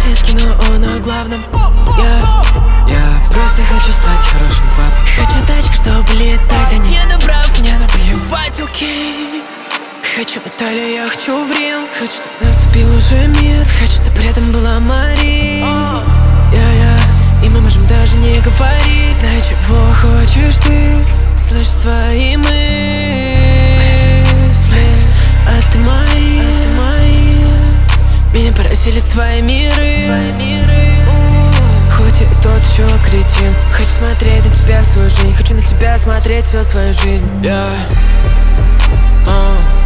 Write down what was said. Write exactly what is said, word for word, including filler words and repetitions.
риски, но он о главном. Я, я просто хочу стать хорошим папой. Хочу тачку, чтобы летать, а не на прав, мне наплевать, окей. Хочу в Италию, я хочу в Рим. Хочу, чтобы наступил уже мир. Хочу, чтобы рядом была Мария. Я-я, и мы можем даже не говорить. Знаю, чего хочешь ты, слышь твои мысли. А ты мои, а ты мои. Меня поразили твои миры, твои миры. Хоть и тот еще кретин. Хочу смотреть на тебя всю жизнь. Хочу на тебя смотреть всю свою жизнь. Yeah. uh.